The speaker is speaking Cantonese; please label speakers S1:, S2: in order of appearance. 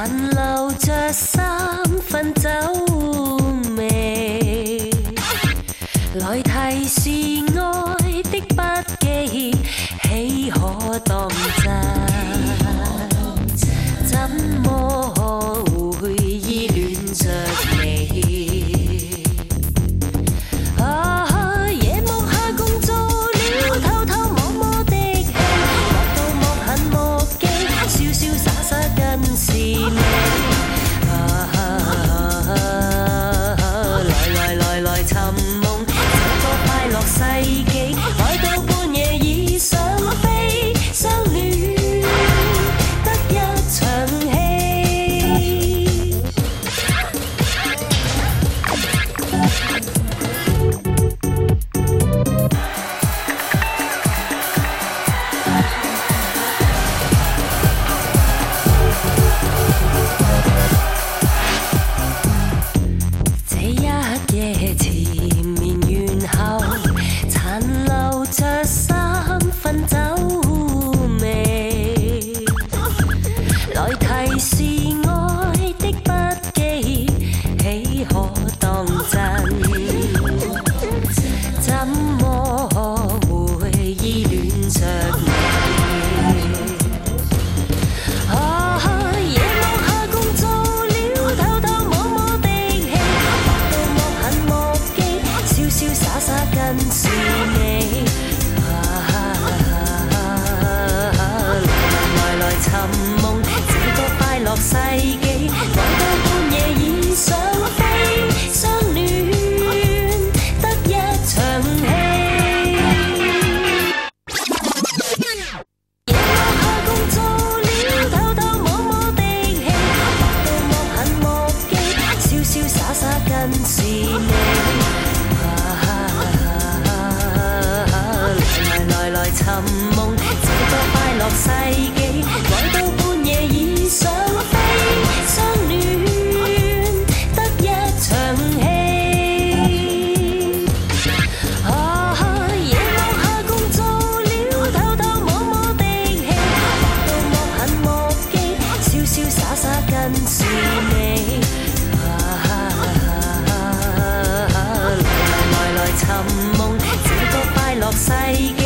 S1: 殘留着三分酒味，來提示愛的筆記，豈可當真？怎麼會依戀着你？夜幕下共做了偷偷摸摸的戲，莫到莫恨莫記，瀟瀟灑灑更是你。來尋夢這個快樂世紀，愛到半夜已想飛，相戀得一場戲。這一夜纏綿完後，殘留着三分酒味，來提示愛的筆記，豈可當真？怎麼會依戀着你？夜幕下共做了偷偷摸摸的戲，莫到莫恨莫記，瀟瀟灑灑更是你。來尋夢這個快樂世紀，愛到半夜已想飛，相戀得一場戲。夜幕下共做了偷偷摸摸的戲，莫到莫恨莫記，瀟瀟灑灑更是你。來尋夢這個快樂世紀，愛到半夜已想飛，相戀得一場戲。夜幕下共做了偷偷摸摸的戲，莫到莫恨莫記，瀟瀟灑灑更是你。來尋夢這個快樂世紀。